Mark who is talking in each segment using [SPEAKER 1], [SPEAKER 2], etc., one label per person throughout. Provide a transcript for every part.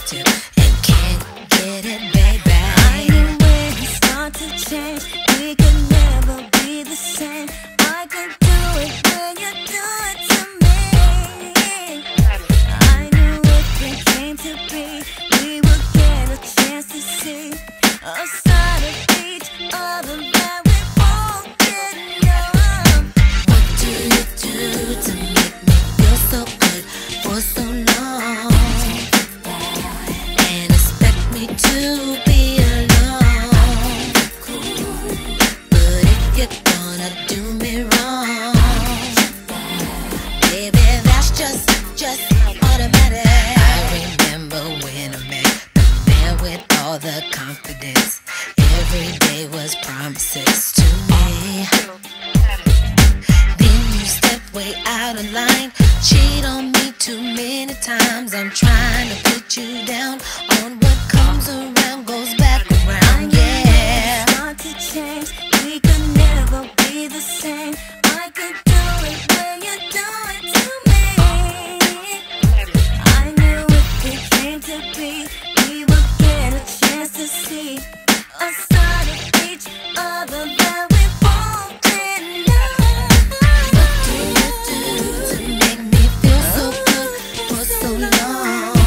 [SPEAKER 1] to and can't get it, baby.
[SPEAKER 2] I knew when you start to change, we could never be the same. I could do it when you do it to me. I knew if it came to be, we would get a chance to see a side of each other that we both didn't know.
[SPEAKER 1] What do you do to make me feel so good for so long and expect me to be alone? But if you're gonna do me wrong, baby, that's just automatic. I remember when I met the man with all the confidence. Every day was promises to me. Then you step way out of line, cheat on me too many times. I'm trying to put you down. On what comes around goes back around, yeah.
[SPEAKER 2] Start to change, we could never be the same. I could do it when you do it to me. I knew if it came to be, we would get a chance to see a side of each other that we both didn't know.
[SPEAKER 1] What do you do to make me feel so good for so long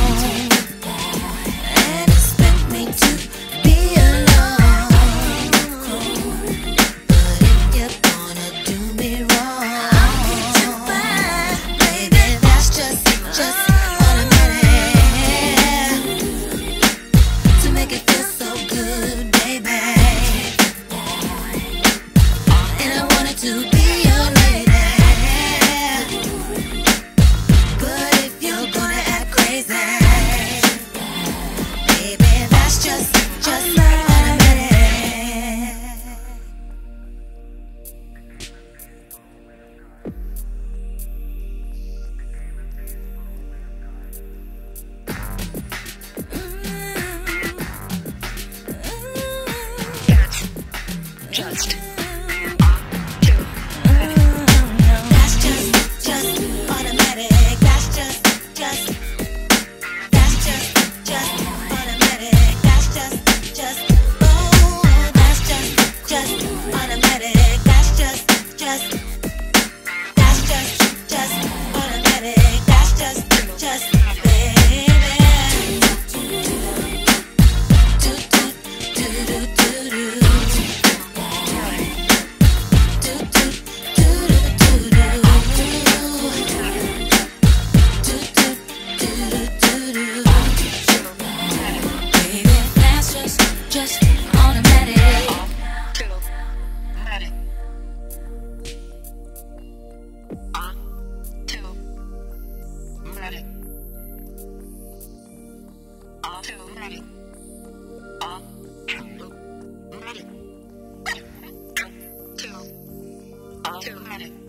[SPEAKER 1] and expect me to be alone? But if you're gonna do me wrong, baby, that's just automatic. To make it feel so good, baby. And I wanted to be your lady. But if you're gonna act crazy, baby, that's just automatic.
[SPEAKER 3] Just
[SPEAKER 1] That's just automatic. That's just automatic. That's just oh, that's just automatic. That's just automatic. That's just baby. Do do do do do do. Baby, that's just automatic.
[SPEAKER 3] automatic. Automatic. Automatic. Automatic.